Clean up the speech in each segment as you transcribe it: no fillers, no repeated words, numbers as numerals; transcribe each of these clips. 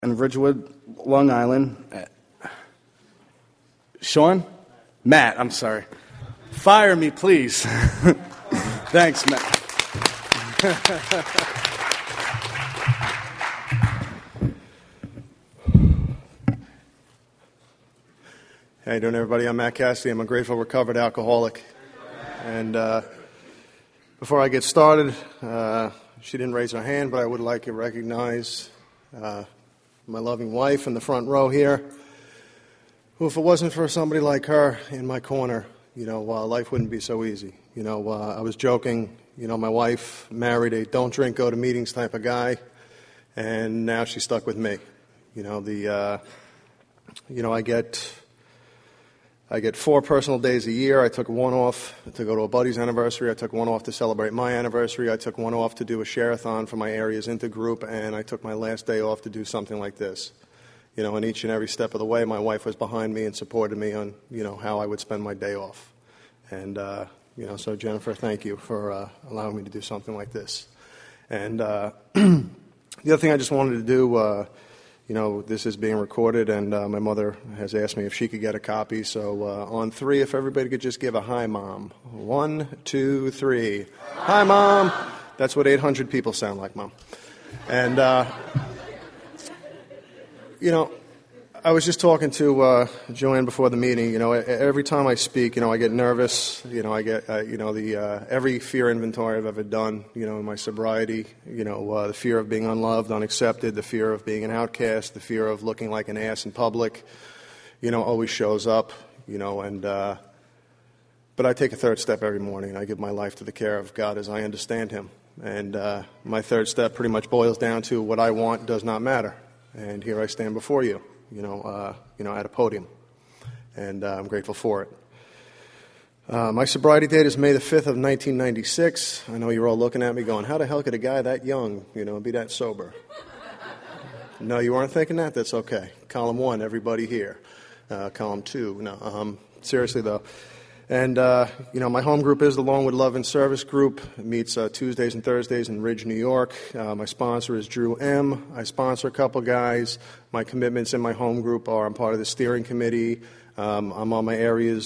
in Ridgewood, Long Island. Sean? Matt, I'm sorry. Fire me, please. Thanks, Matt. How you doing, everybody? I'm Matt Cassidy. I'm a grateful, recovered alcoholic. And before I get started, she didn't raise her hand, but I would like to recognize my loving wife in the front row here, who, if it wasn't for somebody like her in my corner, life wouldn't be so easy. I was joking. My wife married a don't drink, go to meetings type of guy, and now she's stuck with me. I get 4 personal days a year. I took one off to go to a buddy's anniversary. I took one off to celebrate my anniversary. I took one off to do a share-a-thon for my area's intergroup, and I took my last day off to do something like this. And each and every step of the way, my wife was behind me and supported me on, how I would spend my day off. And, so Jennifer, thank you for allowing me to do something like this. And the other thing I just wanted to do, this is being recorded, and my mother has asked me if she could get a copy. So on 3, if everybody could just give a hi, Mom. 1, 2, 3. Hi, Mom. That's what 800 people sound like, Mom. And, I was just talking to Joanne before the meeting. Every time I speak, I get nervous. I get, every fear inventory I've ever done, in my sobriety, the fear of being unloved, unaccepted, the fear of being an outcast, the fear of looking like an ass in public, always shows up, but I take a third step every morning. I give my life to the care of God as I understand Him. And my third step pretty much boils down to what I want does not matter. And here I stand before you. At a podium, and I'm grateful for it. My sobriety date is May the 5th of 1996. I know you're all looking at me going, how the hell could a guy that young, be that sober? No, you weren't thinking that? That's okay. Column 1, everybody here. Column 2, no. Seriously, though. And, my home group is the Longwood Love and Service Group. It meets Tuesdays and Thursdays in Ridge, New York. My sponsor is Drew M. I sponsor a couple guys. My commitments in my home group are I'm part of the steering committee. I'm on my area's,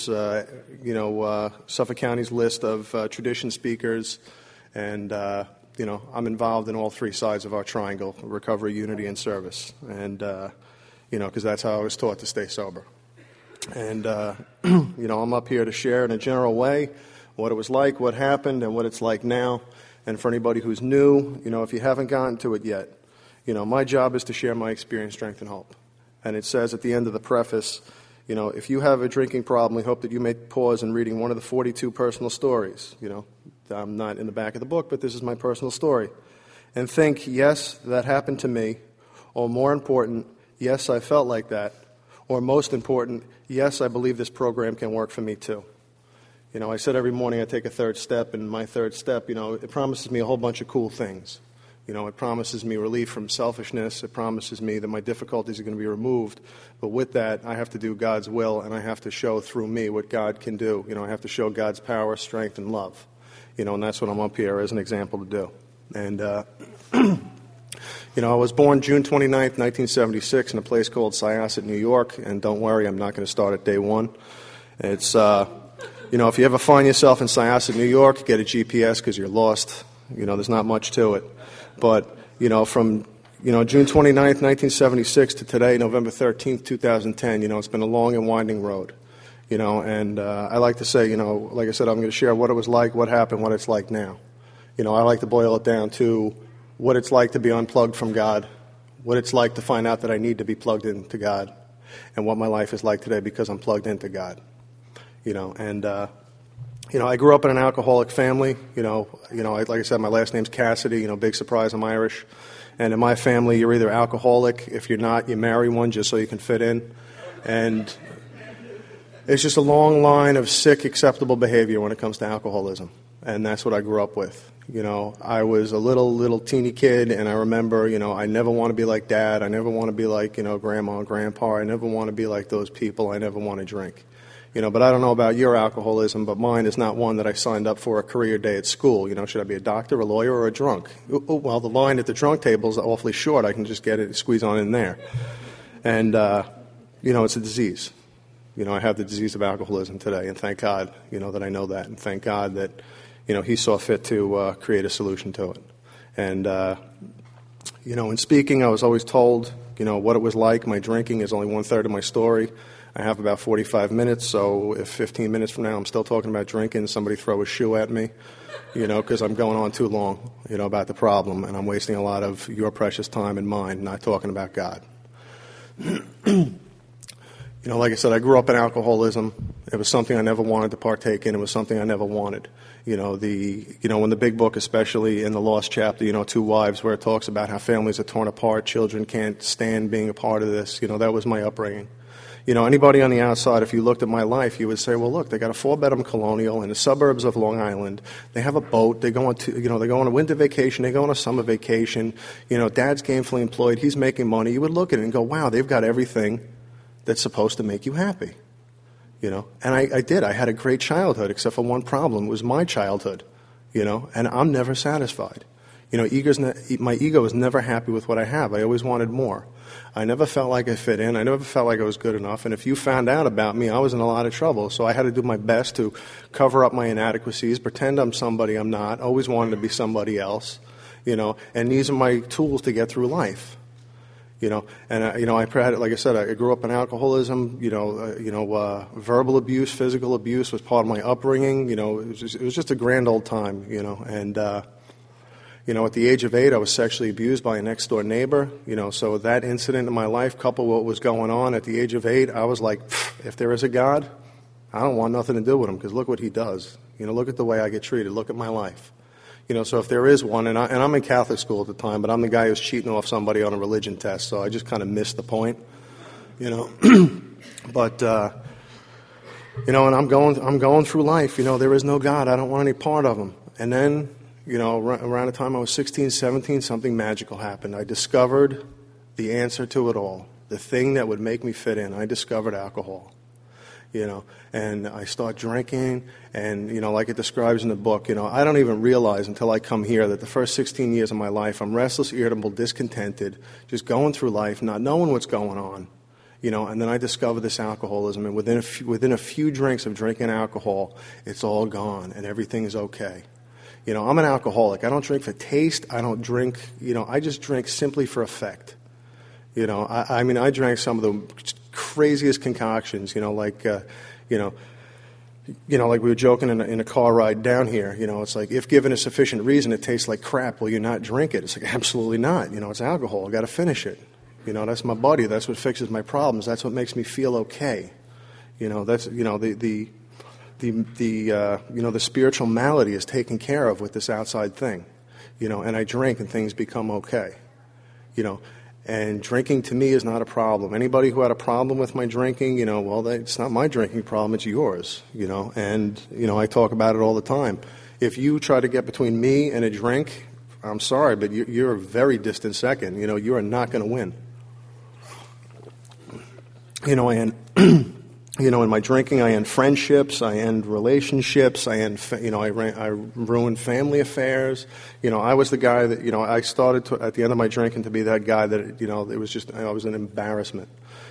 Suffolk County's list of tradition speakers. And, I'm involved in all 3 sides of our triangle, recovery, unity, and service. And, because that's how I was taught to stay sober. And, I'm up here to share in a general way what it was like, what happened, and what it's like now. And for anybody who's new, if you haven't gotten to it yet, my job is to share my experience, strength, and hope. And it says at the end of the preface, if you have a drinking problem, we hope that you may pause in reading one of the 42 personal stories. I'm not in the back of the book, but this is my personal story. And think, yes, that happened to me. Or more important, yes, I felt like that. Or most important, yes, I believe this program can work for me too. I said every morning I take a third step, and my third step, it promises me a whole bunch of cool things. It promises me relief from selfishness. It promises me that my difficulties are going to be removed. But with that, I have to do God's will, and I have to show through me what God can do. I have to show God's power, strength, and love. And that's what I'm up here as an example to do. And, I was born June 29th, 1976 in a place called Syosset, New York. And don't worry, I'm not going to start at day 1. It's, if you ever find yourself in Syosset, New York, get a GPS because you're lost. There's not much to it. But, from, June 29th, 1976 to today, November 13th, 2010, it's been a long and winding road. And I like to say, like I said, I'm going to share what it was like, what happened, what it's like now. I like to boil it down to what it's like to be unplugged from God, what it's like to find out that I need to be plugged into God, and what my life is like today because I'm plugged into God. I grew up in an alcoholic family. Like I said, my last name's Cassidy. Big surprise, I'm Irish. And in my family, you're either alcoholic. If you're not, you marry one just so you can fit in. And it's just a long line of sick, acceptable behavior when it comes to alcoholism. And that's what I grew up with. I was a little teeny kid, and I remember, I never want to be like Dad. I never want to be like, Grandma and Grandpa. I never want to be like those people. I never want to drink. But I don't know about your alcoholism, but mine is not one that I signed up for a career day at school. Should I be a doctor, a lawyer, or a drunk? Well, the line at the drunk table is awfully short. I can just get it, squeeze on in there. And, it's a disease. I have the disease of alcoholism today, and thank God, that I know that, and thank God that, He saw fit to create a solution to it. And, in speaking, I was always told, what it was like. My drinking is only 1/3 of my story. I have about 45 minutes, so if 15 minutes from now I'm still talking about drinking, somebody throw a shoe at me, because I'm going on too long, about the problem, and I'm wasting a lot of your precious time and mine not talking about God. Like I said, I grew up in alcoholism. It was something I never wanted to partake in. It was something I never wanted. In the big book, especially in the Lost chapter, Two Wives, where it talks about how families are torn apart, children can't stand being a part of this. That was my upbringing. Anybody on the outside, if you looked at my life, you would say, well, look, they got a 4-bedroom colonial in the suburbs of Long Island. They have a boat. They go on a winter vacation. They go on a summer vacation. Dad's gainfully employed. He's making money. You would look at it and go, wow, they've got everything that's supposed to make you happy. And I did. I had a great childhood, except for one problem. It was my childhood, and I'm never satisfied. My ego is never happy with what I have. I always wanted more. I never felt like I fit in. I never felt like I was good enough. And if you found out about me, I was in a lot of trouble. So I had to do my best to cover up my inadequacies, pretend I'm somebody I'm not, always wanted to be somebody else, and these are my tools to get through life. Like I said, I grew up in alcoholism. Verbal abuse, physical abuse was part of my upbringing. It was just a grand old time. And at the age of 8, I was sexually abused by a next door neighbor. So that incident in my life, coupled with what was going on at the age of 8, I was like, if there is a God, I don't want nothing to do with him, because look what he does. Look at the way I get treated. Look at my life. So if there is one, and I'm in Catholic school at the time, but I'm the guy who's cheating off somebody on a religion test, so I just kind of missed the point, But, and I'm going through life, there is no God. I don't want any part of him. And then, around the time I was 16, 17, something magical happened. I discovered the answer to it all, the thing that would make me fit in. I discovered alcohol. And I start drinking, and, like it describes in the book, I don't even realize until I come here that the first 16 years of my life, I'm restless, irritable, discontented, just going through life, not knowing what's going on, and then I discover this alcoholism, and within a few drinks of drinking alcohol, it's all gone, and everything is okay. I'm an alcoholic. I don't drink for taste. I don't drink, I just drink simply for effect. I drank some of the craziest concoctions, like we were joking in a car ride down here, it's like, if given a sufficient reason, it tastes like crap, will you not drink it? It's like, absolutely not. It's alcohol. I got to finish it. That's my body. That's what fixes my problems. That's what makes me feel okay. That's, the spiritual malady is taken care of with this outside thing, and I drink and things become okay, and drinking to me is not a problem. Anybody who had a problem with my drinking, it's not my drinking problem, it's yours, and, I talk about it all the time. If you try to get between me and a drink, I'm sorry, but you're a very distant second. You are not going to win. In my drinking, I end friendships, I end relationships, I ruin family affairs. I was the guy that, I started at the end of my drinking to be that guy that, it was just, I was an embarrassment.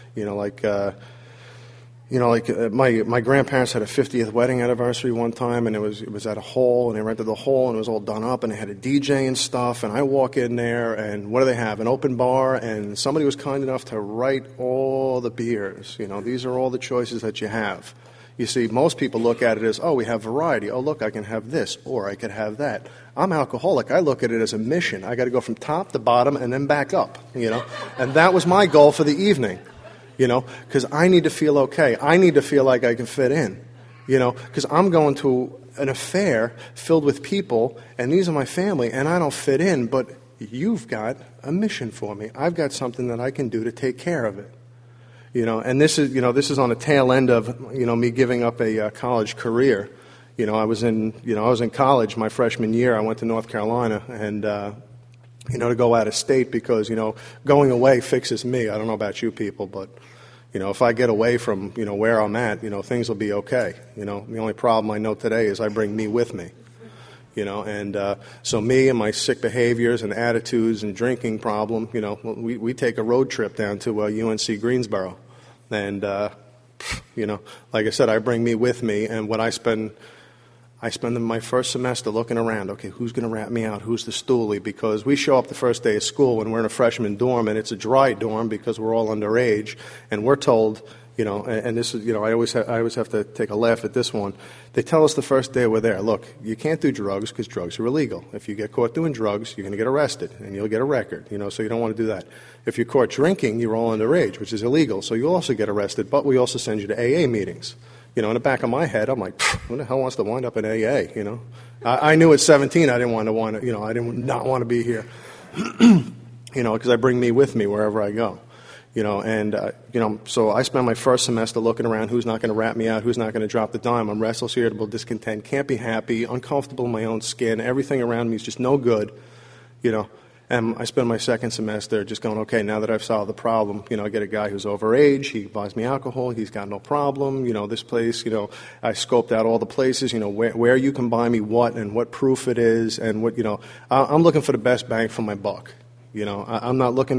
My grandparents had a 50th wedding anniversary one time, and it was at a hall, and they rented the hall, and it was all done up, and they had a DJ and stuff, and I walk in there, and what do they have? An open bar, and somebody was kind enough to write all the beers. These are all the choices that you have. You see, most people look at it as, oh, we have variety. Oh, look, I can have this, or I could have that. I'm alcoholic. I look at it as a mission. I got to go from top to bottom and then back up, And that was my goal for the evening. Because I need to feel okay. I need to feel like I can fit in, because I'm going to an affair filled with people, and these are my family, and I don't fit in, but you've got a mission for me. I've got something that I can do to take care of it, and this is on the tail end of, me giving up a college career. I was in college my freshman year. I went to North Carolina, and, to go out of state because, going away fixes me. I don't know about you people, but, You know, if I get away from, you know, where I'm at, you know, things will be okay. You know, the only problem I know today is I bring me with me. You know, and so me and my sick behaviors and attitudes and drinking problem, you know, we take a road trip down to UNC Greensboro. And, you know, like I said, I bring me with me, and what I spend my first semester looking around, okay, who's going to rat me out? Who's the stoolie? Because we show up the first day of school when we're in a freshman dorm, and it's a dry dorm because we're all underage, and we're told, you know, and this is, you know, I always have to take a laugh at this one. They tell us the first day we're there, look, you can't do drugs because drugs are illegal. If you get caught doing drugs, you're going to get arrested, and you'll get a record, you know, so you don't want to do that. If you're caught drinking, you're all underage, which is illegal, so you'll also get arrested, but we also send you to AA meetings. You know, in the back of my head, I'm like, who the hell wants to wind up in AA, you know? I knew at 17 I didn't want to, you know, I didn't not want to be here, you know, because I bring me with me wherever I go. You know, and, you know, so I spent my first semester looking around who's not going to rat me out, who's not going to drop the dime. I'm restless, irritable, discontent, can't be happy, uncomfortable in my own skin. Everything around me is just no good, you know. And I spend my second semester just going, okay, now that I've solved the problem, you know, I get a guy who's overage, he buys me alcohol, he's got no problem, you know, this place, you know, I scoped out all the places, you know, where you can buy me what and what proof it is and what, you know, I'm looking for the best bang for my buck. You know, I'm not looking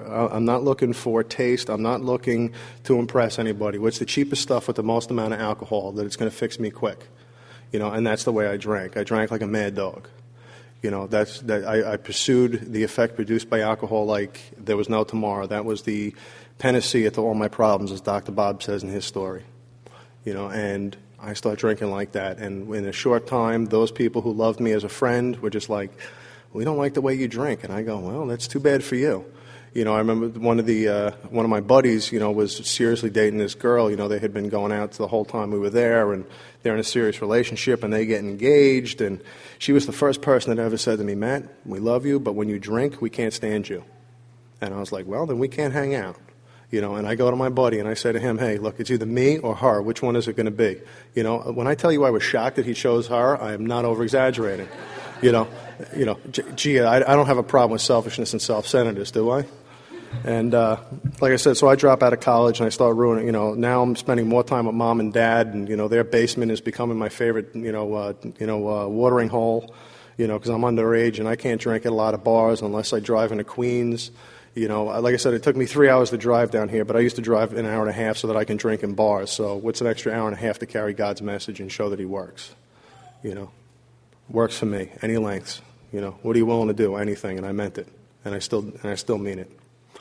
for taste. I'm not looking to impress anybody. What's the cheapest stuff with the most amount of alcohol that it's going to fix me quick? You know, and that's the way I drank. I drank like a mad dog. You know, I pursued the effect produced by alcohol like there was no tomorrow. That was the panacea to all my problems, as Dr. Bob says in his story. You know, and I started drinking like that. And in a short time, those people who loved me as a friend were just like, we don't like the way you drink. And I go, well, that's too bad for you. You know, I remember one of my buddies, you know, was seriously dating this girl. You know, they had been going out the whole time we were there, and they're in a serious relationship, and they get engaged. And she was the first person that ever said to me, Matt, we love you, but when you drink, we can't stand you. And I was like, well, then we can't hang out. You know, and I go to my buddy and I say to him, hey, look, it's either me or her. Which one is it going to be? You know, when I tell you I was shocked that he chose her, I am not over-exaggerating. You know, gee, I don't have a problem with selfishness and self-centeredness, do I? And like I said, so I drop out of college and I start ruining, you know, now I'm spending more time with mom and dad, and, you know, their basement is becoming my favorite, watering hole, you know, because I'm underage and I can't drink at a lot of bars unless I drive into Queens. You know, like I said, it took me 3 hours to drive down here, but I used to drive an hour and a half so that I can drink in bars. So what's an extra hour and a half to carry God's message and show that he works? You know, works for me, any lengths. You know, what are you willing to do? Anything, and I meant it, and I still mean it.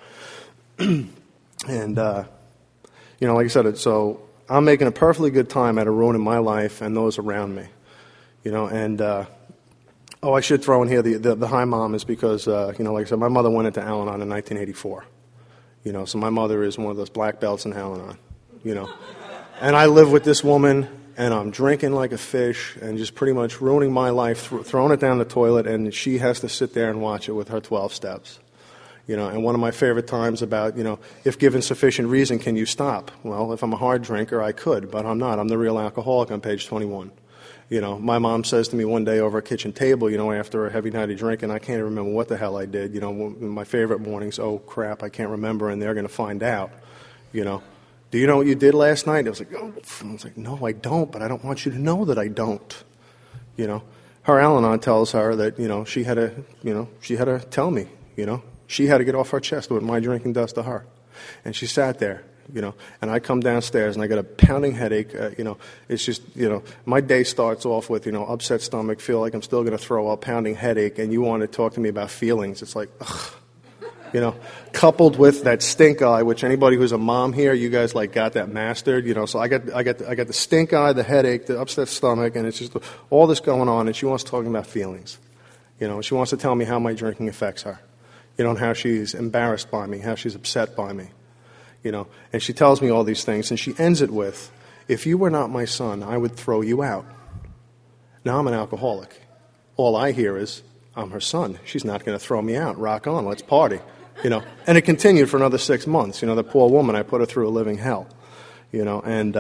And you know, like I said, so I'm making a perfectly good time out of ruining my life and those around me. You know, and I should throw in here the hi mom is because you know, like I said, my mother went into Al-Anon in 1984. You know, so my mother is one of those black belts in Al-Anon. You know, and I live with this woman. And I'm drinking like a fish and just pretty much ruining my life, throwing it down the toilet, and she has to sit there and watch it with her 12 steps. You know, and one of my favorite times about, you know, if given sufficient reason, can you stop? Well, if I'm a hard drinker, I could, but I'm not. I'm the real alcoholic on page 21. You know, my mom says to me one day over a kitchen table, you know, after a heavy night of drinking, I can't even remember what the hell I did. You know, my favorite mornings, oh, crap, I can't remember, and they're going to find out, you know. Do you know what you did last night? I was like, no, I don't, but I don't want you to know that I don't. You know, her Al-Anon tells her that, you know, she had to tell me, you know. She had to get off her chest what my drinking does to her. And she sat there, you know, and I come downstairs and I get a pounding headache, you know. It's just, you know, my day starts off with, you know, upset stomach, feel like I'm still going to throw up, pounding headache, and you want to talk to me about feelings. It's like, ugh. You know, coupled with that stink eye, which anybody who's a mom here, you guys like got that mastered. You know, so I got the stink eye, the headache, the upset stomach, and it's just all this going on. And she wants to talk about feelings. You know, she wants to tell me how my drinking affects her. You know, and how she's embarrassed by me, how she's upset by me. You know, and she tells me all these things, and she ends it with, "If you were not my son, I would throw you out." Now I'm an alcoholic. All I hear is, "I'm her son. She's not going to throw me out. Rock on, let's party." You know, and it continued for another 6 months. You know, the poor woman, I put her through a living hell. You know, and,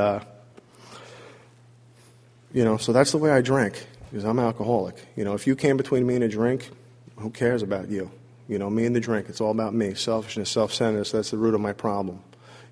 you know, so that's the way I drank, because I'm alcoholic. You know, if you came between me and a drink, who cares about you? You know, me and the drink, it's all about me. Selfishness, self-centeredness, that's the root of my problem.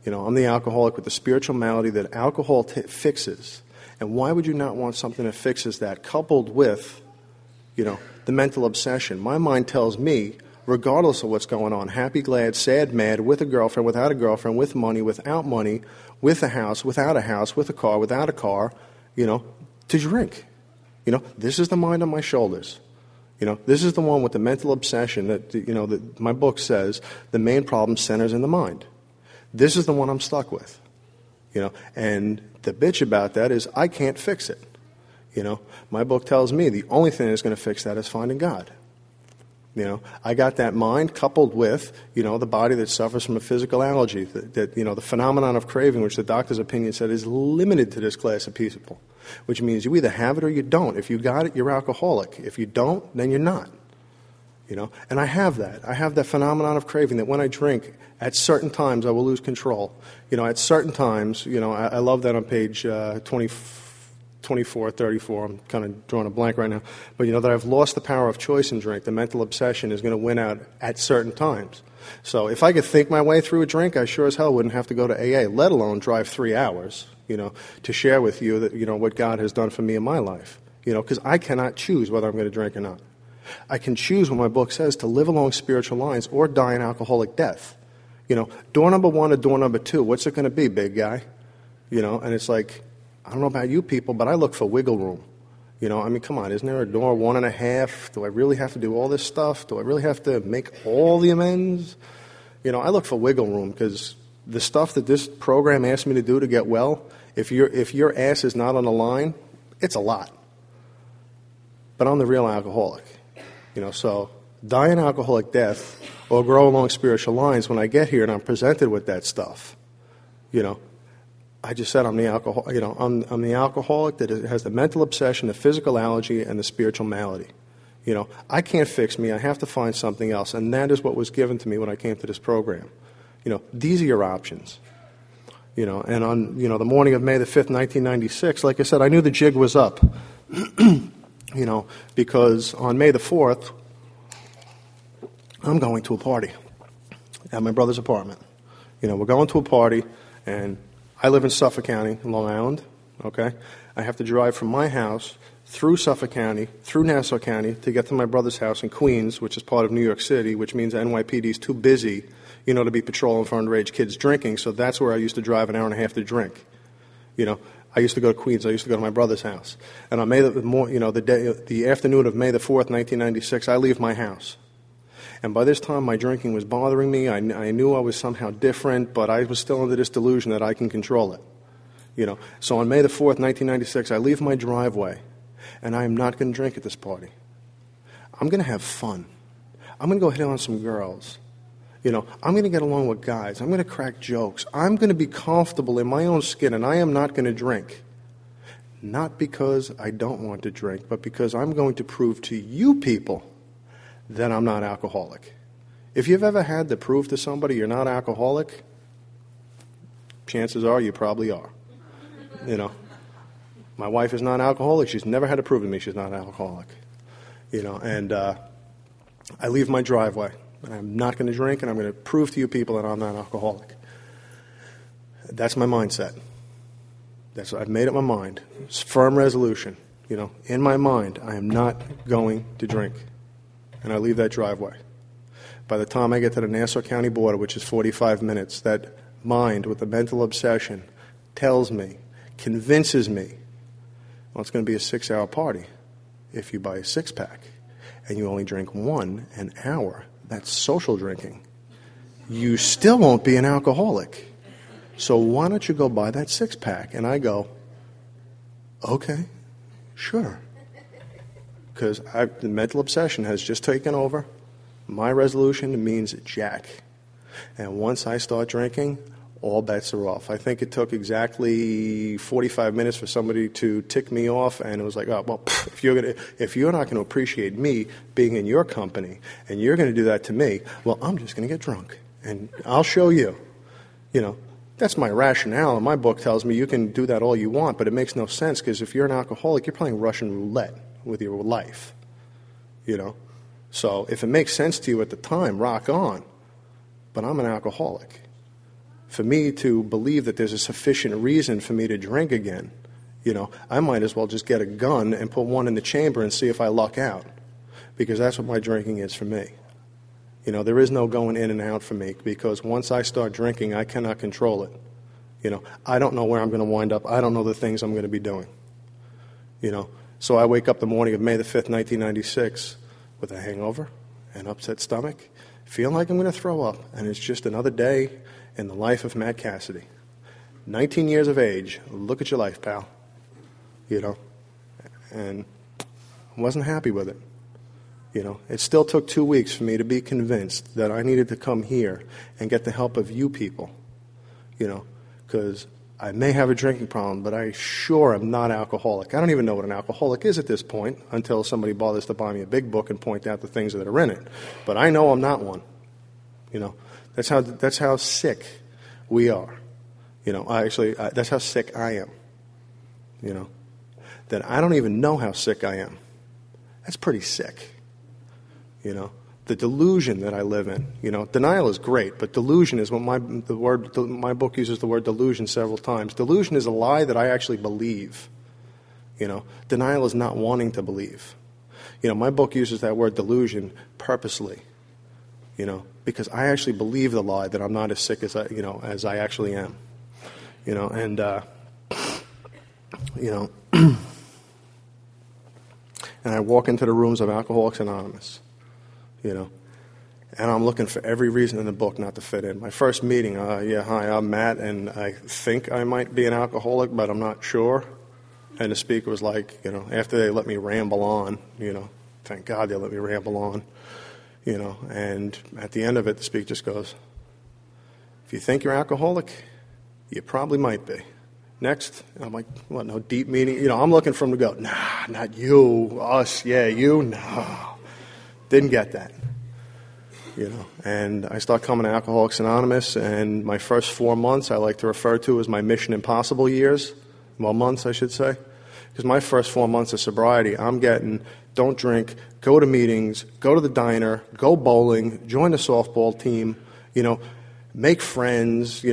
I'm the alcoholic with the spiritual malady that alcohol fixes. And why would you not want something that fixes that, coupled with, the mental obsession? My mind tells me, regardless of what's going on, happy, glad, sad, mad, with a girlfriend, without a girlfriend, with money, without money, with a house, without a house, with a car, without a car, to drink. This is the mind on my shoulders. This is the one with the mental obsession that my book says the main problem centers in the mind. This is the one I'm stuck with. And the bitch about that is I can't fix it. My book tells me the only thing that's going to fix that is finding God. I got that mind coupled with, the body that suffers from a physical allergy, that the phenomenon of craving, which the doctor's opinion said is limited to this class of people, which means you either have it or you don't. If you got it, you're alcoholic. If you don't, then you're not. And I have that. I have that phenomenon of craving that when I drink, at certain times I will lose control. At certain times, I love that on page 24, 34, I'm kind of drawing a blank right now, but that I've lost the power of choice in drink. The mental obsession is going to win out at certain times. So if I could think my way through a drink, I sure as hell wouldn't have to go to AA, let alone drive 3 hours, to share with you that, what God has done for me in my life. Because I cannot choose whether I'm going to drink or not. I can choose what my book says to live along spiritual lines or die an alcoholic death. Door number 1 or door number 2, what's it going to be, big guy? And it's like, I don't know about you people, but I look for wiggle room. Come on, isn't there a door 1.5? Do I really have to do all this stuff? Do I really have to make all the amends? I look for wiggle room because the stuff that this program asked me to do to get well, if your ass is not on the line, it's a lot. But I'm the real alcoholic. So die an alcoholic death or grow along spiritual lines. When I get here and I'm presented with that stuff, I just said I'm the alcohol. I'm the alcoholic that has the mental obsession, the physical allergy, and the spiritual malady. I can't fix me. I have to find something else, and that is what was given to me when I came to this program. These are your options. And on the morning of May the 5th, 1996, like I said, I knew the jig was up. Because on May the 4th, I'm going to a party at my brother's apartment. We're going to a party, and I live in Suffolk County, Long Island, okay? I have to drive from my house through Suffolk County, through Nassau County, to get to my brother's house in Queens, which is part of New York City, which means NYPD is too busy, to be patrolling for underage kids drinking, so that's where I used to drive an hour and a half to drink. I used to go to Queens. I used to go to my brother's house. And on the afternoon of May the 4th, 1996, I leave my house. And by this time, my drinking was bothering me. I knew I was somehow different, but I was still under this delusion that I can control it. So on May the 4th, 1996, I leave my driveway, and I am not going to drink at this party. I'm going to have fun. I'm going to go hit on some girls. I'm going to get along with guys. I'm going to crack jokes. I'm going to be comfortable in my own skin, and I am not going to drink. Not because I don't want to drink, but because I'm going to prove to you people that I'm not alcoholic. If you've ever had to prove to somebody you're not alcoholic, chances are you probably are. My wife is not alcoholic. She's never had to prove to me she's not alcoholic. And I leave my driveway. And I'm not going to drink, and I'm going to prove to you people that I'm not alcoholic. That's my mindset. I've made up my mind. It's firm resolution. In my mind, I am not going to drink. And I leave that driveway. By the time I get to the Nassau County border, which is 45 minutes, that mind with the mental obsession tells me, convinces me, well, it's going to be a 6-hour party. If you buy a 6-pack and you only drink one an hour, that's social drinking. You still won't be an alcoholic. So why don't you go buy that 6-pack? And I go, okay, sure. Because the mental obsession has just taken over. My resolution means jack. And once I start drinking, all bets are off. I think it took exactly 45 minutes for somebody to tick me off, and it was like, oh, well, if you're not going to appreciate me being in your company, and you're going to do that to me, well, I'm just going to get drunk, and I'll show you. That's my rationale, and my book tells me you can do that all you want, but it makes no sense, because if you're an alcoholic, you're playing Russian roulette with your life, So if it makes sense to you at the time, rock on. But I'm an alcoholic. for me to believe that there's a sufficient reason for me to drink again, I might as well just get a gun and put one in the chamber and see if I luck out, because that's what my drinking is for me. There is no going in and out for me, because once I start drinking, I cannot control it. I don't know where I'm going to wind up. I don't know the things I'm going to be doing. So I wake up the morning of May the 5th, 1996, with a hangover, an upset stomach, feeling like I'm going to throw up, and it's just another day in the life of Matt Cassidy. 19 years of age. Look at your life, pal. And I wasn't happy with it. It still took 2 weeks for me to be convinced that I needed to come here and get the help of you people, because I may have a drinking problem, but I sure am not alcoholic. I don't even know what an alcoholic is at this point until somebody bothers to buy me a big book and point out the things that are in it. But I know I'm not one. That's how sick we are. That's how sick I am. That I don't even know how sick I am. That's pretty sick. The delusion that I live in. Denial is great, but delusion is what my book uses the word delusion several times. Delusion is a lie that I actually believe. Denial is not wanting to believe. My book uses that word delusion purposely. Because I actually believe the lie that I'm not as sick as I actually am. And I walk into the rooms of Alcoholics Anonymous. And I'm looking for every reason in the book not to fit in. My first meeting, hi, I'm Matt, and I think I might be an alcoholic, but I'm not sure. And the speaker was like, after they let me ramble on, thank God they let me ramble on, and at the end of it, the speaker just goes, if you think you're alcoholic, you probably might be. Next, and I'm like, what, no deep meaning? I'm looking for him to go, nah, not you, us, yeah, you, no. Didn't get that, And I start coming to Alcoholics Anonymous, and my first 4 months I like to refer to as my Mission Impossible years. Well, months, I should say. Because my first 4 months of sobriety, I'm getting, don't drink, go to meetings, go to the diner, go bowling, join the softball team, make friends,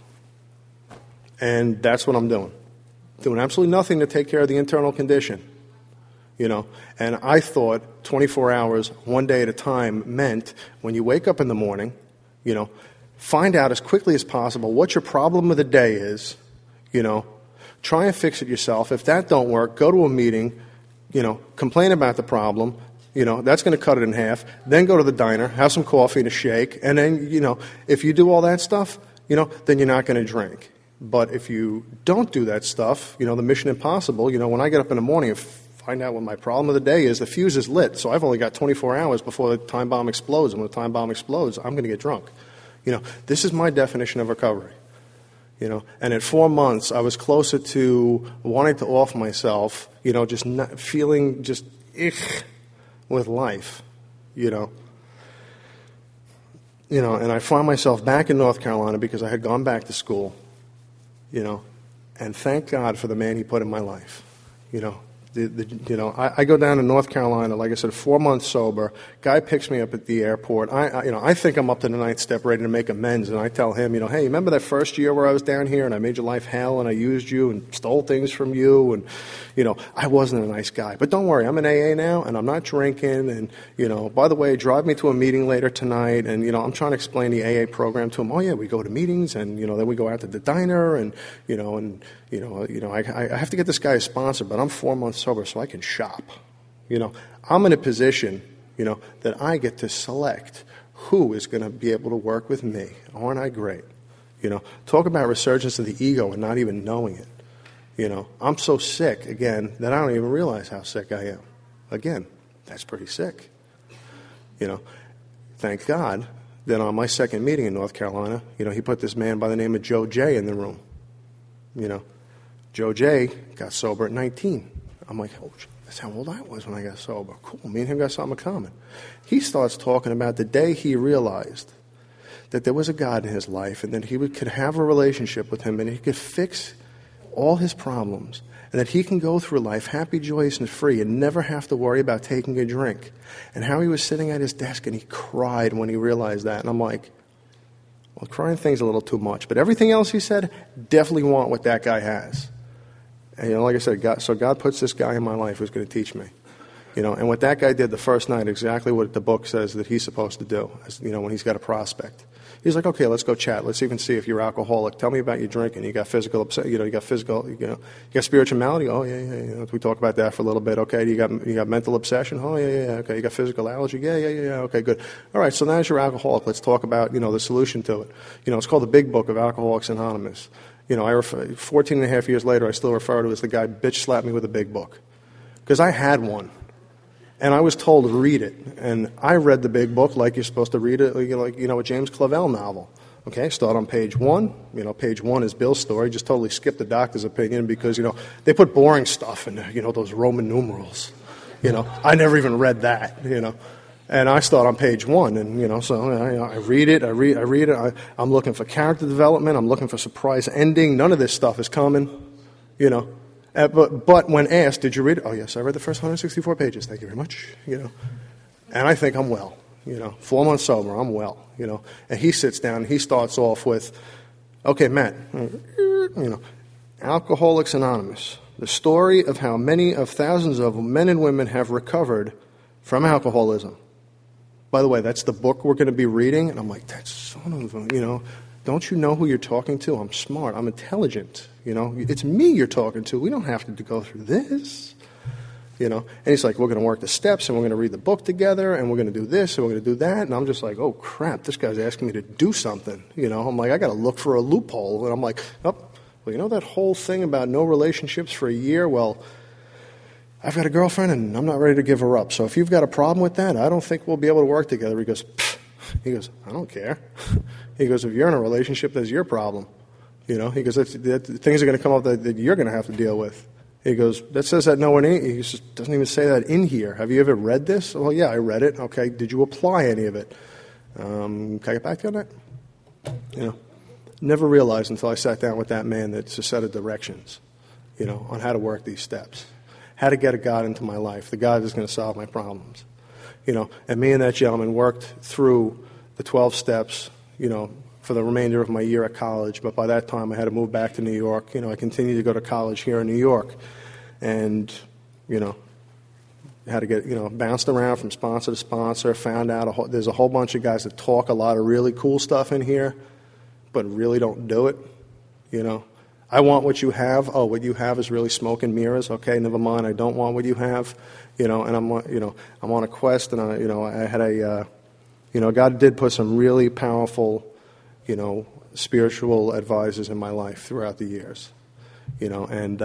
and that's what I'm doing. Doing absolutely nothing to take care of the internal condition. And I thought 24 hours, one day at a time, meant when you wake up in the morning, find out as quickly as possible what your problem of the day is, try and fix it yourself. If that don't work, go to a meeting, complain about the problem, that's going to cut it in half, then go to the diner, have some coffee and a shake, and then, if you do all that stuff, then you're not going to drink. But if you don't do that stuff, the Mission Impossible, when I get up in the morning and find out what my problem of the day is, the fuse is lit, so I've only got 24 hours before the time bomb explodes, and when the time bomb explodes, I'm going to get drunk. This is my definition of recovery. And at 4 months, I was closer to wanting to off myself, just not feeling just with life, And I found myself back in North Carolina because I had gone back to school, and thank God for the man he put in my life, I go down to North Carolina, like I said, 4 months sober. Guy picks me up at the airport. I think I'm up to the ninth step, ready to make amends, and I tell him, hey, remember that first year where I was down here and I made your life hell and I used you and stole things from you, and I wasn't a nice guy. But don't worry, I'm in AA now and I'm not drinking. And by the way, drive me to a meeting later tonight. And I'm trying to explain the AA program to him. Oh yeah, we go to meetings, and then we go out to the diner, and I have to get this guy a sponsor, but I'm 4 months sober, so I can shop. I'm in a position, that I get to select who is going to be able to work with me. Aren't I great? Talk about resurgence of the ego and not even knowing it. I'm so sick, again, that I don't even realize how sick I am. Again, that's pretty sick. Thank God that on my second meeting in North Carolina, he put this man by the name of Joe J. in the room. Joe J. got sober at 19. I'm like, oh, that's how old I was when I got sober. Cool, me and him got something in common. He starts talking about the day he realized that there was a God in his life and that he could have a relationship with him and he could fix all his problems and that he can go through life happy, joyous, and free and never have to worry about taking a drink. And how he was sitting at his desk and he cried when he realized that. And I'm like, Well, crying thing's a little too much. But everything else he said, definitely want what that guy has. And, like I said, God puts this guy in my life who's going to teach me. And what that guy did the first night, exactly what the book says that he's supposed to do, when he's got a prospect. He's like, okay, let's go chat. Let's even see if you're alcoholic. Tell me about your drinking. You got physical, you got spiritual malady. Oh, yeah. We talk about that for a little bit. Okay, you got mental obsession. Oh, yeah. Okay, you got physical allergy. Yeah. Okay, good. All right, so now that you're alcoholic, let's talk about, the solution to it. It's called the Big Book of Alcoholics Anonymous. 14 and a half years later, I still refer to it as the guy bitch slapped me with a big book. Because I had one. And I was told to read it. And I read the big book like you're supposed to read it, like a James Clavell novel. Okay, start on page 1. Page 1 is Bill's story. Just totally skip the doctor's opinion because, they put boring stuff in there, those Roman numerals. I never even read that, And I start on page 1, and, so I read it. I'm looking for character development. I'm looking for surprise ending. None of this stuff is coming, But when asked, did you read it? Oh, yes, I read the first 164 pages. Thank you very much. And I think I'm well. 4 months sober, I'm well. And he sits down and he starts off with, okay, Matt, Alcoholics Anonymous, the story of how many of thousands of men and women have recovered from alcoholism. By the way, that's the book we're going to be reading. And I'm like, that's son of a, don't you know who you're talking to? I'm smart. I'm intelligent. It's me you're talking to. We don't have to go through this. And he's like, we're going to work the steps, and we're going to read the book together, and we're going to do this, and we're going to do that. And I'm just like, oh, crap, this guy's asking me to do something. I'm like, I got to look for a loophole. And I'm like, oh, well, that whole thing about no relationships for a year? Well, I've got a girlfriend, and I'm not ready to give her up. So if you've got a problem with that, I don't think we'll be able to work together. He goes, I don't care. He goes, if you're in a relationship, that's your problem. He goes, things are going to come up that you're going to have to deal with. He goes, that says that nowhere in he just doesn't even say that in here. Have you ever read this? Well, yeah, I read it. Okay, did you apply any of it? Can I get back to you on that? Never realized until I sat down with that man that it's a set of directions, on how to work these steps, how to get a God into my life, the God that's going to solve my problems. And me and that gentleman worked through the 12 steps, for the remainder of my year at college. But by that time, I had to move back to New York. I continued to go to college here in New York. And, had to get, bounced around from sponsor to sponsor, found out there's a whole bunch of guys that talk a lot of really cool stuff in here, but really don't do it, I want what you have. Oh, what you have is really smoke and mirrors. Okay, never mind. I don't want what you have, and I'm on a quest, and I had a, God did put some really powerful, spiritual advisors in my life throughout the years, and,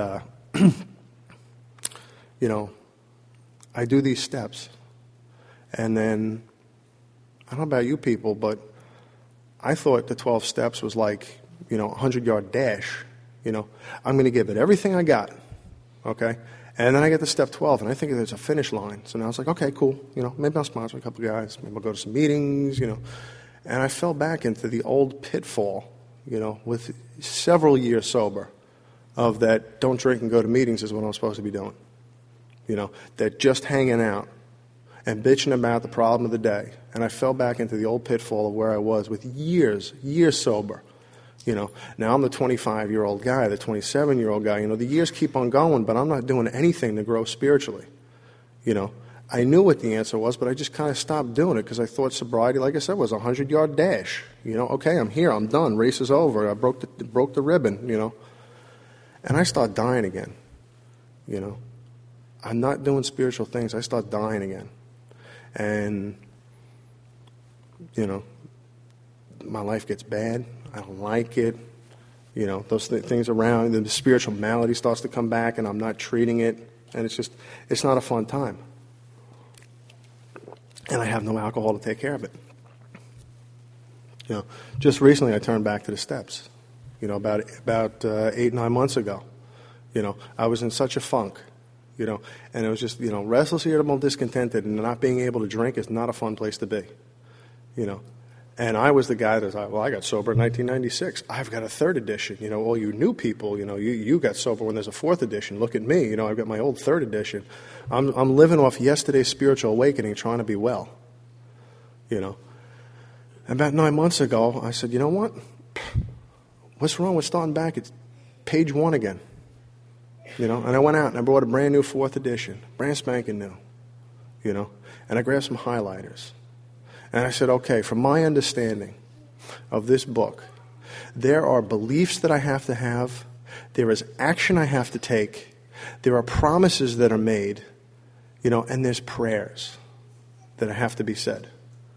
I do these steps, and then, I don't know about you people, but I thought the 12 steps was like, a 100-yard dash, I'm going to give it everything I got, okay, and then I get to step 12, and I think there's a finish line, so now it's like, okay, cool, maybe I'll sponsor a couple of guys, maybe I'll go to some meetings, and I fell back into the old pitfall, with several years sober, of that don't drink and go to meetings is what I'm supposed to be doing. That just hanging out and bitching about the problem of the day. And I fell back into the old pitfall of where I was with years sober. Now I'm the 25-year-old guy, the 27-year-old guy. The years keep on going, but I'm not doing anything to grow spiritually. I knew what the answer was, but I just kind of stopped doing it because I thought sobriety, like I said, was a 100-yard dash. Okay, I'm here, I'm done, race is over, I broke the ribbon, And I start dying again, I'm not doing spiritual things, I start dying again. And, my life gets bad, I don't like it, those things around, the spiritual malady starts to come back and I'm not treating it, and it's not a fun time. And I have no alcohol to take care of it. Just recently I turned back to the steps. About 8-9 months ago. I was in such a funk. And it was just, restless, irritable, discontented, and not being able to drink is not a fun place to be. And I was the guy that's like, well, I got sober in 1996. I've got a third edition. All you new people, you got sober when there's a fourth edition. Look at me. I've got my old third edition. I'm living off yesterday's spiritual awakening, trying to be well. About 9 months ago, I said, you know what? What's wrong with starting back at page 1 again? And I went out and I bought a brand new 4th edition, brand spanking new, and I grabbed some highlighters. And I said, okay, from my understanding of this book, there are beliefs that I have to have, there is action I have to take, there are promises that are made, and there's prayers that have to be said.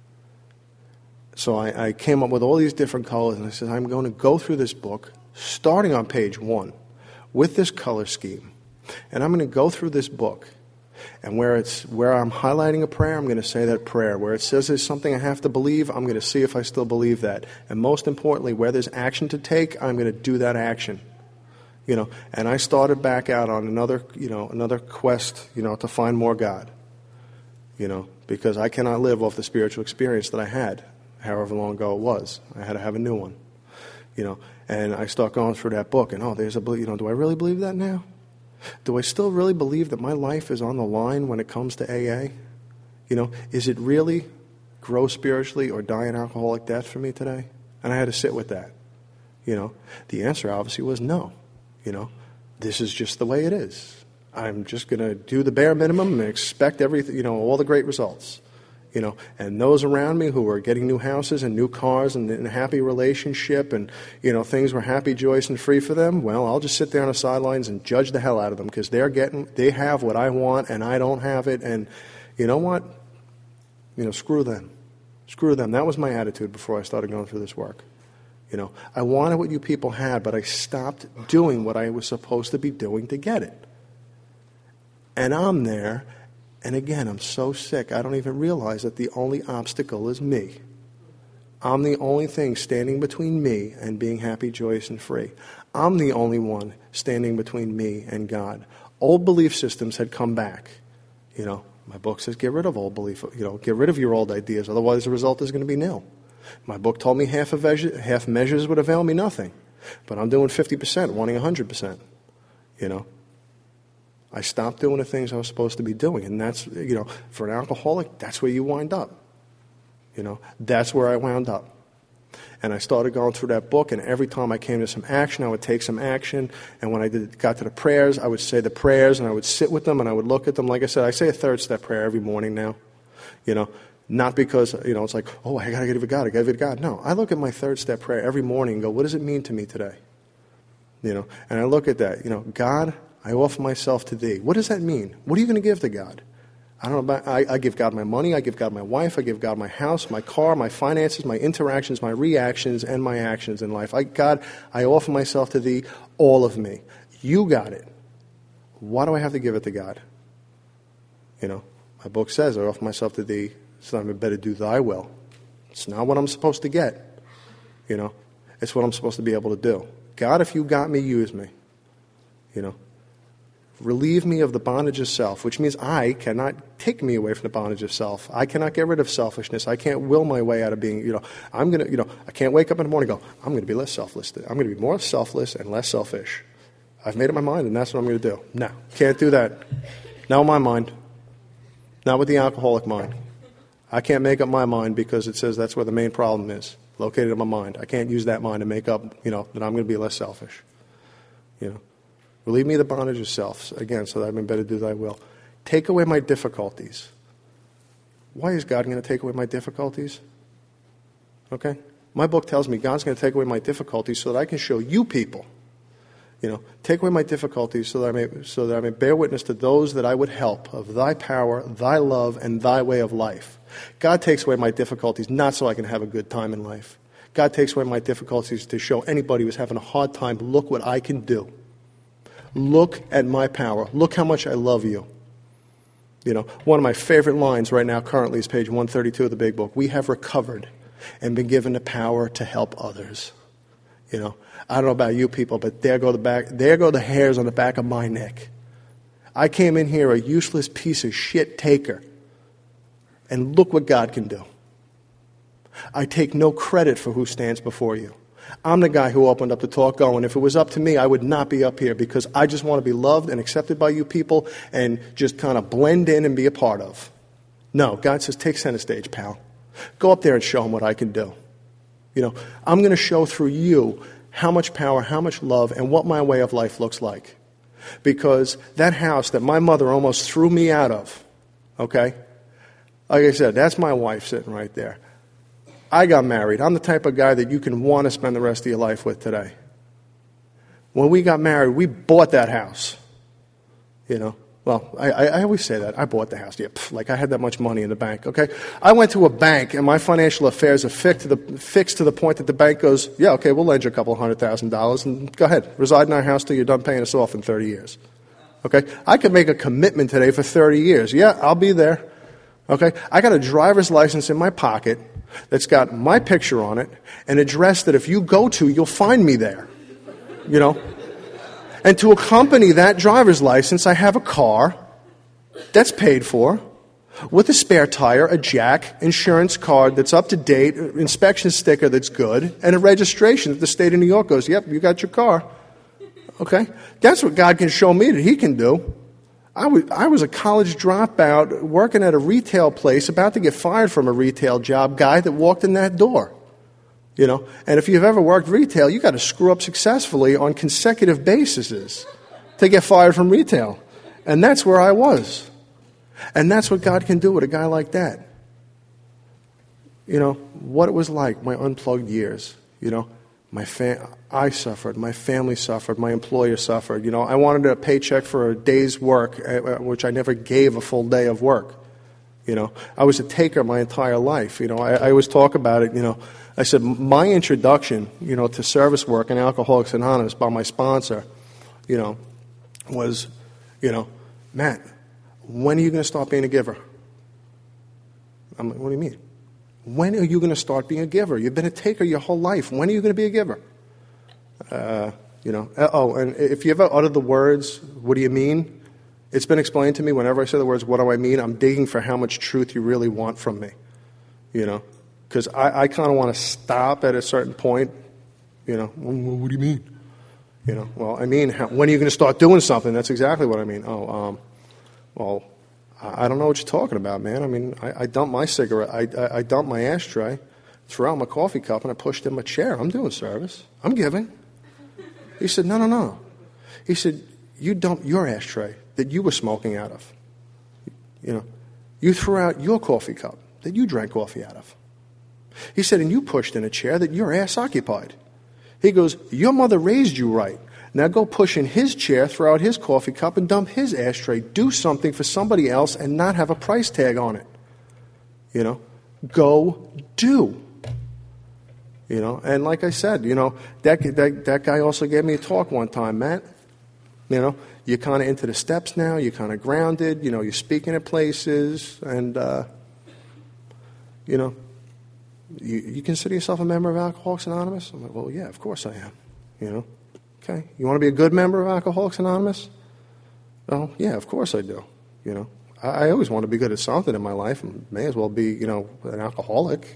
So I came up with all these different colors, and I said, I'm going to go through this book, starting on page 1, with this color scheme. And I'm going to go through this book. And where I'm highlighting a prayer, I'm going to say that prayer. Where it says there's something I have to believe, I'm going to see if I still believe that. And most importantly, where there's action to take, I'm going to do that action. And I started back out on another quest, to find more God. Because I cannot live off the spiritual experience that I had, however long ago it was. I had to have a new one. And I start going through that book, and there's a belief. Do I really believe that now? Do I still really believe that my life is on the line when it comes to AA? Is it really grow spiritually or die an alcoholic death for me today? And I had to sit with that. The answer obviously was no. This is just the way it is. I'm just going to do the bare minimum and expect everything, all the great results. And those around me who were getting new houses and new cars and in a happy relationship and, things were happy, joyous, and free for them, well, I'll just sit there on the sidelines and judge the hell out of them because they have what I want and I don't have it. And you know what? Screw them. Screw them. That was my attitude before I started going through this work. I wanted what you people had, but I stopped doing what I was supposed to be doing to get it. And I'm there. And again, I'm so sick, I don't even realize that the only obstacle is me. I'm the only thing standing between me and being happy, joyous, and free. I'm the only one standing between me and God. Old belief systems had come back. My book says get rid of old belief, get rid of your old ideas, otherwise the result is going to be nil. My book told me half measures would avail me nothing. But I'm doing 50%, wanting 100%. I stopped doing the things I was supposed to be doing. And that's, for an alcoholic, that's where you wind up. That's where I wound up. And I started going through that book, and every time I came to some action, I would take some action. And when I got to the prayers, I would say the prayers, and I would sit with them, and I would look at them. Like I said, I say a third step prayer every morning now. Not because, it's like, I got to give it to God, No, I look at my third step prayer every morning and go, what does it mean to me today? And I look at that, God, I offer myself to thee. What does that mean? What are you going to give to God? I don't know. I give God my money. I give God my wife. I give God my house, my car, my finances, my interactions, my reactions, and my actions in life. God, I offer myself to thee, all of me. You got it. Why do I have to give it to God? My book says I offer myself to thee so that I may better do thy will. It's not what I'm supposed to get. It's what I'm supposed to be able to do. God, if you got me, use me. Relieve me of the bondage of self, which means I cannot take me away from the bondage of self. I cannot get rid of selfishness. I can't will my way out of being, I'm going to, I can't wake up in the morning and go, I'm going to be less selfless. I'm going to be more selfless and less selfish. I've made up my mind and that's what I'm going to do. No, can't do that. Not with my mind. Not with the alcoholic mind. I can't make up my mind because it says that's where the main problem is, located in my mind. I can't use that mind to make up, that I'm going to be less selfish. Relieve me of the bondage of self, again, so that I may better do thy will. Take away my difficulties. Why is God going to take away my difficulties? Okay? My book tells me God's going to take away my difficulties so that I can show you people. Take away my difficulties so that I may bear witness to those that I would help of thy power, thy love, and thy way of life. God takes away my difficulties not so I can have a good time in life. God takes away my difficulties to show anybody who's having a hard time, look what I can do. Look at my power. Look how much I love you. One of my favorite lines right now currently is page 132 of the big book. We have recovered and been given the power to help others. I don't know about you people, but there go the hairs on the back of my neck. I came in here a useless piece of shit taker. And look what God can do. I take no credit for who stands before you. I'm the guy who opened up the talk going, if it was up to me, I would not be up here because I just want to be loved and accepted by you people and just kind of blend in and be a part of. No, God says, take center stage, pal. Go up there and show them what I can do. I'm going to show through you how much power, how much love, and what my way of life looks like. Because that house that my mother almost threw me out of, okay? Like I said, that's my wife sitting right there. I got married. I'm the type of guy that you can want to spend the rest of your life with today. When we got married, we bought that house. Well, I always say that. I bought the house. Yeah, like I had that much money in the bank, okay? I went to a bank, and my financial affairs are fixed to the point that the bank goes, yeah, okay, we'll lend you a couple $100,000, and go ahead. Reside in our house till you're done paying us off in 30 years. Okay? I could make a commitment today for 30 years. Yeah, I'll be there. Okay? I got a driver's license in my pocket that's got my picture on it, an address that if you go to, you'll find me there. And to accompany that driver's license, I have a car that's paid for, with a spare tire, a jack, insurance card that's up to date, inspection sticker that's good, and a registration that the state of New York goes, yep, you got your car. Okay? That's what God can show me that He can do. I was a college dropout working at a retail place, about to get fired from a retail job, guy that walked in that door. And if you've ever worked retail, you got to screw up successfully on consecutive bases to get fired from retail. And that's where I was. And that's what God can do with a guy like that. What it was like, my unplugged years. I suffered, my family suffered, my employer suffered. I wanted a paycheck for a day's work, which I never gave a full day of work. I was a taker my entire life. I always talk about it, I said, my introduction, to service work and Alcoholics Anonymous by my sponsor, was, Matt, when are you going to start being a giver? I'm like, what do you mean? When are you going to start being a giver? You've been a taker your whole life. When are you going to be a giver? And if you ever utter the words, what do you mean? It's been explained to me whenever I say the words, what do I mean? I'm digging for how much truth you really want from me, Because I kind of want to stop at a certain point, what do you mean? Well, I mean, when are you going to start doing something? That's exactly what I mean. Well, I don't know what you're talking about, man. I mean, I dumped my cigarette, I dumped my ashtray, threw out my coffee cup, and I pushed in my chair. I'm doing service. I'm giving. He said, no. He said, you dumped your ashtray that you were smoking out of. You threw out your coffee cup that you drank coffee out of. He said, and you pushed in a chair that your ass occupied. He goes, your mother raised you right. Now go push in his chair, throw out his coffee cup, and dump his ashtray. Do something for somebody else and not have a price tag on it. Go do. And like I said, that guy also gave me a talk one time, Matt. You're kind of into the steps now. You're kind of grounded. You're speaking at places. And, you consider yourself a member of Alcoholics Anonymous? I'm like, well, yeah, of course I am. Okay. You want to be a good member of Alcoholics Anonymous? Well, yeah, of course I do. I always want to be good at something in my life. May as well be, an alcoholic,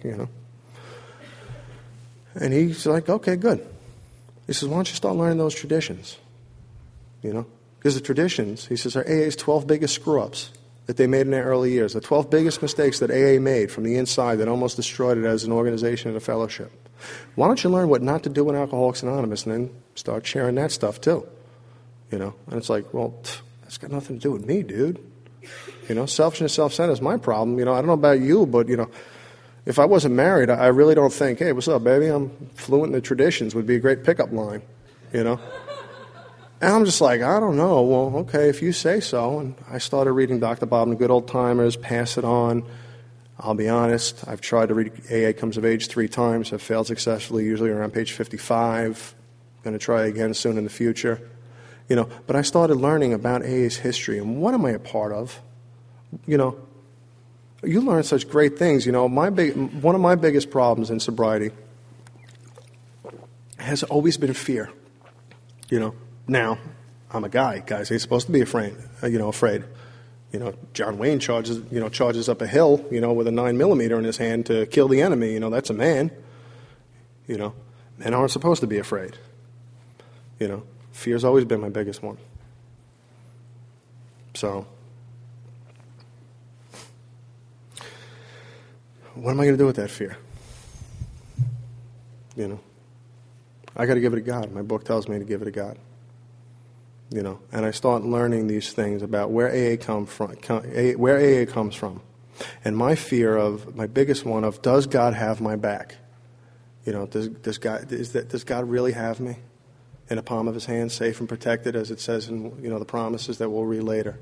And he's like, okay, good. He says, why don't you start learning those traditions? Because the traditions, he says, are AA's 12 biggest screw-ups that they made in their early years, the 12 biggest mistakes that AA made from the inside that almost destroyed it as an organization and a fellowship. Why don't you learn what not to do in Alcoholics Anonymous and then start sharing that stuff too? And it's like, well, that's got nothing to do with me, dude. Selfishness, self-centered is my problem. I don't know about you, but, if I wasn't married, I really don't think, hey, what's up, baby? I'm fluent in the traditions would be a great pickup line, And I'm just like, I don't know. Well, okay, if you say so. And I started reading Dr. Bob and the Good Old Timers, Pass It On. I'll be honest, I've tried to read AA Comes of Age 3 times. I've failed successfully, usually around page 55. I'm going to try again soon in the future. But I started learning about AA's history and what am I a part of? You learn such great things. One of my biggest problems in sobriety has always been fear. Now, I'm a guy. Guys ain't supposed to be afraid. John Wayne charges up a hill, with a 9mm in his hand to kill the enemy. That's a man. Men aren't supposed to be afraid. Fear's always been my biggest one. So, what am I going to do with that fear? You know, I got to give it to God. My book tells me to give it to God. You know, and I start learning these things about where AA comes from, and my fear of my biggest one of, does God have my back? You know, does God really have me in the palm of His hand, safe and protected, as it says in, you know, the promises that we'll read later.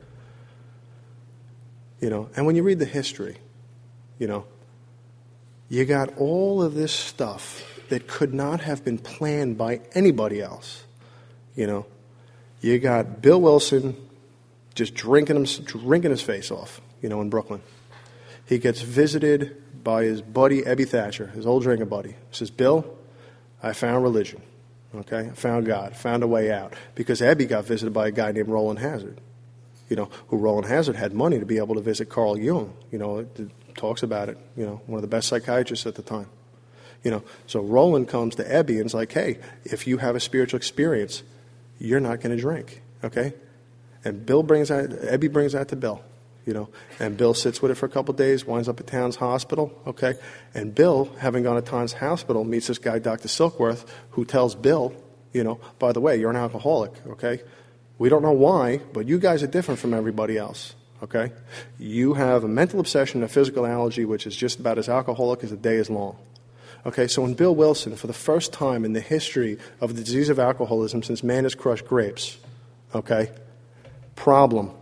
You know, and when you read the history, you know, you got all of this stuff that could not have been planned by anybody else. You know, you got Bill Wilson just drinking his face off, you know, in Brooklyn. He gets visited by his buddy, Ebby Thatcher, his old drinking buddy. He says, Bill, I found religion. Okay? I found God. Found a way out. Because Ebby got visited by a guy named Roland Hazard. You know, who Roland Hazard had money to be able to visit Carl Jung. You know, it talks about it. You know, one of the best psychiatrists at the time. You know, so Roland comes to Ebby and is like, hey, if you have a spiritual experience, you're not going to drink. Okay? And Ebby brings that to Bill. You know, and Bill sits with it for a couple of days, winds up at Towns Hospital, okay? And Bill, having gone to Towns Hospital, meets this guy, Dr. Silkworth, who tells Bill, you know, by the way, you're an alcoholic, okay? We don't know why, but you guys are different from everybody else, okay? You have a mental obsession, a physical allergy, which is just about as alcoholic as the day is long. Okay, so when Bill Wilson, for the first time in the history of the disease of alcoholism since man has crushed grapes, okay, problem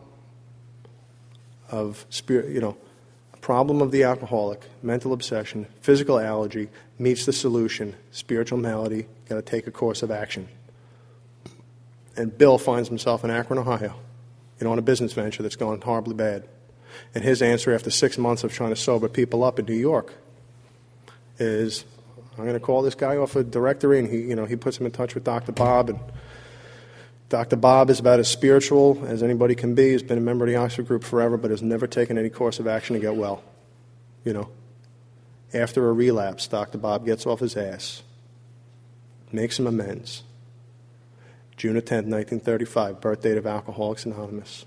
of spirit, you know, problem of the alcoholic, mental obsession, physical allergy, meets the solution, spiritual malady, got to take a course of action. And Bill finds himself in Akron, Ohio, you know, on a business venture that's going horribly bad. And his answer after 6 months of trying to sober people up in New York is, I'm going to call this guy off a directory, and he puts him in touch with Dr. Bob, and Dr. Bob is about as spiritual as anybody can be. He's been a member of the Oxford Group forever, but has never taken any course of action to get well. You know, after a relapse, Dr. Bob gets off his ass, makes him amends. June 10th, 1935, birth date of Alcoholics Anonymous.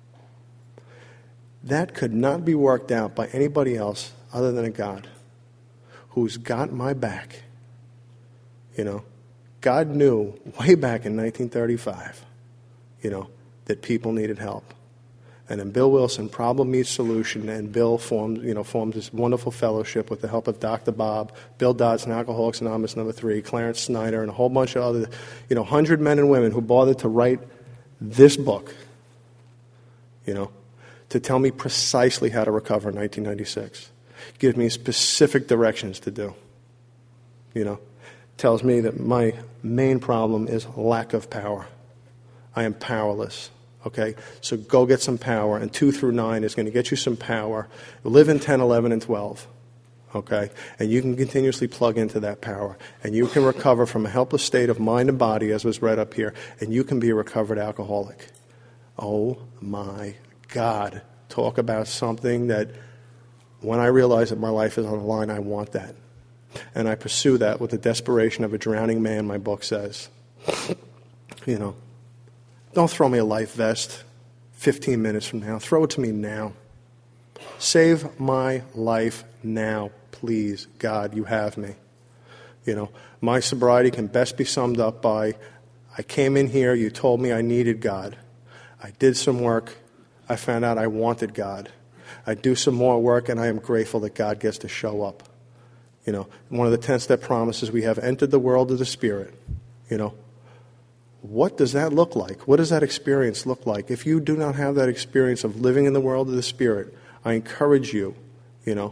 That could not be worked out by anybody else other than a God who's got my back. You know, God knew way back in 1935, you know, that people needed help. And then Bill Wilson, problem meets solution, and Bill formed this wonderful fellowship with the help of Dr. Bob, Bill Dodson, Alcoholics Anonymous #3, Clarence Snyder, and a whole bunch of other, 100 men and women who bothered to write this book, you know, to tell me precisely how to recover in 1996. Give me specific directions to do, you know. Tells me that my main problem is lack of power. I am powerless. Okay? So go get some power, and 2 through 9 is going to get you some power. Live in 10, 11, and 12. Okay? And you can continuously plug into that power, and you can recover from a helpless state of mind and body, as was read up here, and you can be a recovered alcoholic. Oh my God. Talk about something that, when I realize that my life is on the line, I want that. And I pursue that with the desperation of a drowning man, my book says. You know, don't throw me a life vest 15 minutes from now. Throw it to me now. Save my life now, please. God, you have me. You know, my sobriety can best be summed up by, I came in here, you told me I needed God. I did some work. I found out I wanted God. I do some more work, and I am grateful that God gets to show up. You know, one of the 10-step promises, we have entered the world of the Spirit. You know, what does that look like? What does that experience look like? If you do not have that experience of living in the world of the Spirit, I encourage you, you know,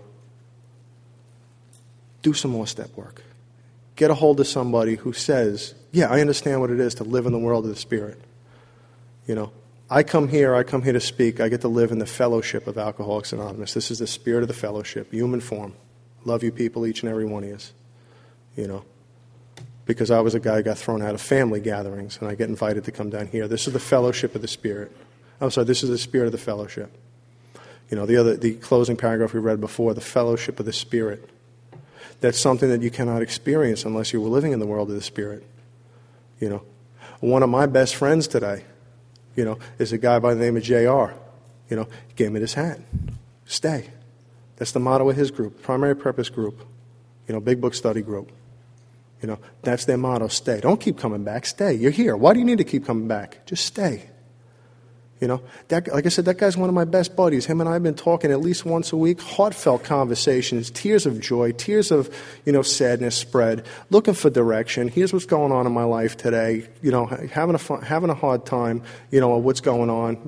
do some more step work. Get a hold of somebody who says, yeah, I understand what it is to live in the world of the Spirit. You know, I come here to speak. I get to live in the fellowship of Alcoholics Anonymous. This is the spirit of the fellowship, human form. Love you people, each and every one of you. You know, because I was a guy who got thrown out of family gatherings, and I get invited to come down here. This is the fellowship of the Spirit. This is the spirit of the fellowship. You know, the closing paragraph we read before, the fellowship of the Spirit. That's something that you cannot experience unless you were living in the world of the Spirit. You know, one of my best friends today, you know, is a guy by the name of J.R. You know, he gave me this hat. Stay. That's the motto of his group, Primary Purpose Group, Big Book Study Group. That's their motto, stay. Don't keep coming back, stay. You're here. Why do you need to keep coming back? Just stay. Like I said, that guy's one of my best buddies. Him and I have been talking at least once a week, heartfelt conversations, tears of joy, tears of, sadness spread, looking for direction. Here's what's going on in my life today, having a hard time, what's going on,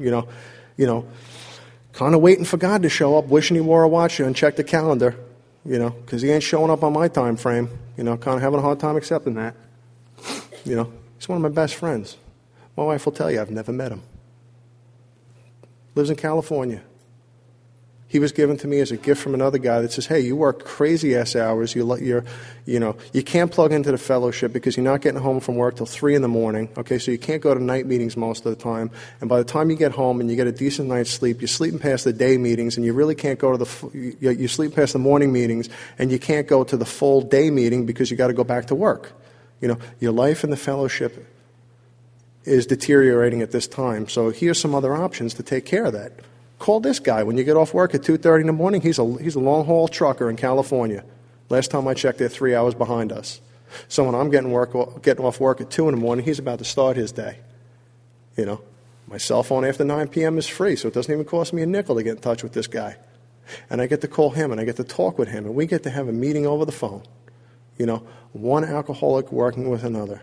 kind of waiting for God to show up, wishing he wore a watch and check the calendar, because he ain't showing up on my time frame, kind of having a hard time accepting that. He's one of my best friends. My wife will tell you I've never met him. Lives in California. He was given to me as a gift from another guy that says, hey, you work crazy-ass hours. You can't plug into the fellowship because you're not getting home from work till 3 in the morning. Okay, so you can't go to night meetings most of the time. And by the time you get home and you get a decent night's sleep, you're sleeping past the day meetings and you really can't go to you sleep past the morning meetings and you can't go to the full day meeting because you got to go back to work. Your life in the fellowship is deteriorating at this time. So here's some other options to take care of that. Call this guy when you get off work at 2:30 in the morning. He's a long-haul trucker in California. Last time I checked, they're 3 hours behind us. So when I'm getting off work at 2 in the morning, he's about to start his day. My cell phone after 9 p.m. is free, so it doesn't even cost me a nickel to get in touch with this guy. And I get to call him, and I get to talk with him, and we get to have a meeting over the phone. One alcoholic working with another.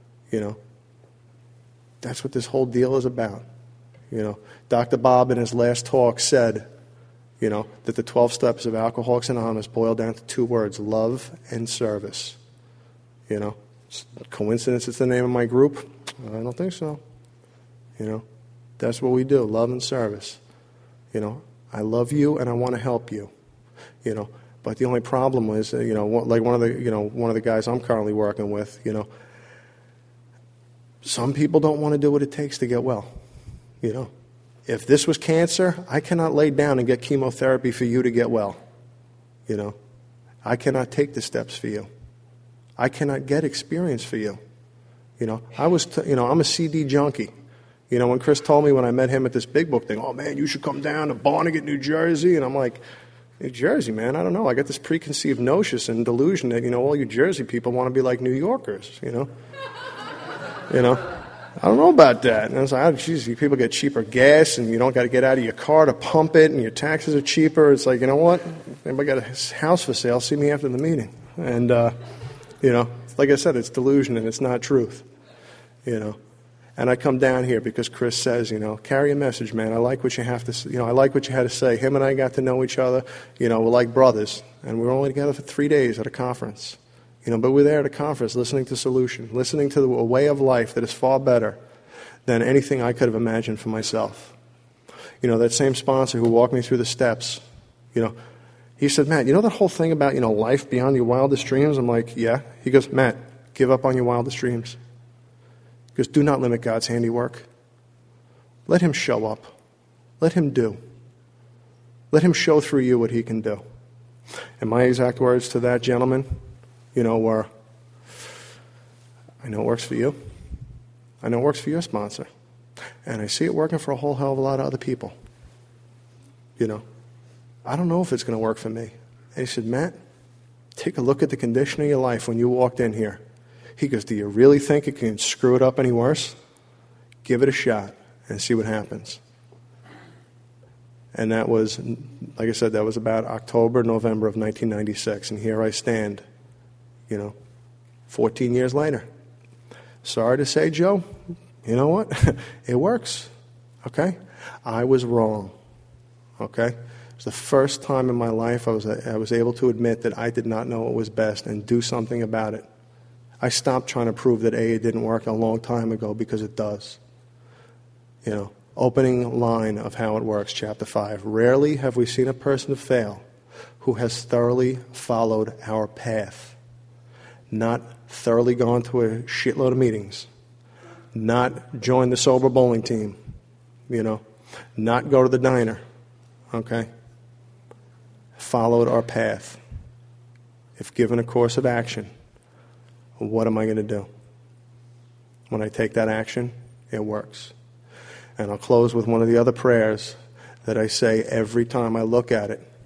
That's what this whole deal is about. Dr. Bob in his last talk said, that the 12 steps of Alcoholics Anonymous boil down to 2 words, love and service. Coincidence it's the name of my group? I don't think so. That's what we do, love and service. I love you and I want to help you. But the only problem is, like one of the guys I'm currently working with, some people don't want to do what it takes to get well. If this was cancer, I cannot lay down and get chemotherapy for you to get well. I cannot take the steps for you. I cannot get experience for you. I'm a CD junkie. When Chris told me when I met him at this Big Book thing, oh man, you should come down to Barnegat, New Jersey. And I'm like, New Jersey, man, I don't know. I got this preconceived notion and delusion that, all you Jersey people want to be like New Yorkers, I don't know about that. And I was like, oh, geez, you people get cheaper gas and you don't got to get out of your car to pump it and your taxes are cheaper. It's like, you know what? Anybody got a house for sale, see me after the meeting. And, like I said, it's delusion and it's not truth. And I come down here because Chris says, carry a message, man. I like what you have to, I like what you had to say. Him and I got to know each other. We're like brothers. And we were only together for 3 days at a conference. But we're there at a conference listening to Solution, listening to a way of life that is far better than anything I could have imagined for myself. That same sponsor who walked me through the steps, he said, Matt, that whole thing about, life beyond your wildest dreams? I'm like, yeah. He goes, Matt, give up on your wildest dreams. He goes, do not limit God's handiwork. Let him show up. Let him do. Let him show through you what he can do. And my exact words to that gentleman, were, I know it works for you. I know it works for your sponsor. And I see it working for a whole hell of a lot of other people. I don't know if it's going to work for me. And he said, Matt, take a look at the condition of your life when you walked in here. He goes, do you really think it can screw it up any worse? Give it a shot and see what happens. And that was, like I said, that was about October, November of 1996. And here I stand, 14 years later. Sorry to say, Joe, you know what? It works, okay? I was wrong, okay? It was the first time in my life I was able to admit that I did not know what was best and do something about it. I stopped trying to prove that AA didn't work a long time ago because it does. Opening line of how it works, chapter 5. Rarely have we seen a person fail who has thoroughly followed our path. Not thoroughly gone to a shitload of meetings. Not join the sober bowling team. Not go to the diner. Okay? Followed our path. If given a course of action, what am I going to do? When I take that action, it works. And I'll close with one of the other prayers that I say every time I look at it.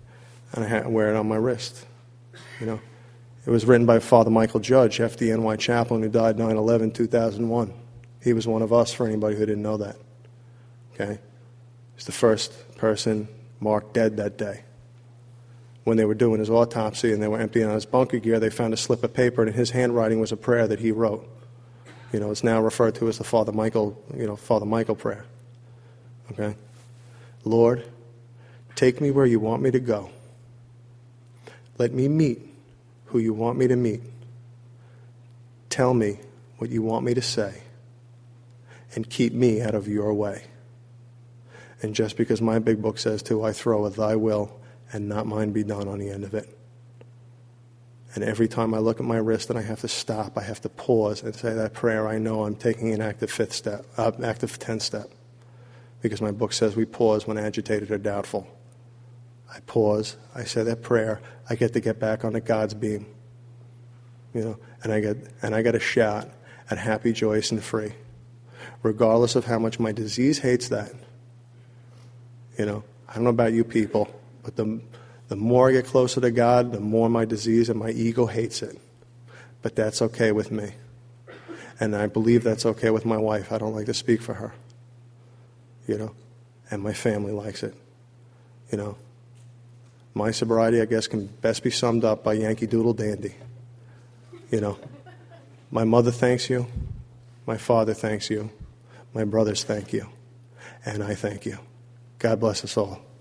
and I wear it on my wrist. You know, it was written by Father Michael Judge, FDNY chaplain, who died 9/11/2001. He was one of us, for anybody who didn't know that. Okay? He's the first person marked dead that day. When they were doing his autopsy and they were emptying out his bunker gear, they found a slip of paper, and in his handwriting was a prayer that he wrote. You know, it's now referred to as the Father Michael prayer. Okay? Lord, take me where you want me to go. Let me meet who you want me to meet. Tell me what you want me to say. And keep me out of your way. And just because my big book says to, I throw a thy will and not mine be done on the end of it. And every time I look at my wrist and I have to stop, I have to pause and say that prayer, I know I'm taking an active 10th step. Because my book says we pause when agitated or doubtful. I pause, I say that prayer, I get to get back onto God's beam. You know, and I get a shot at happy, joyous, and free. Regardless of how much my disease hates that. You know, I don't know about you people, but the more I get closer to God, the more my disease and my ego hates it. But that's okay with me. And I believe that's okay with my wife. I don't like to speak for her. You know, and my family likes it. You know, my sobriety, I guess, can best be summed up by Yankee Doodle Dandy. You know, my mother thanks you. My father thanks you. My brothers thank you. And I thank you. God bless us all.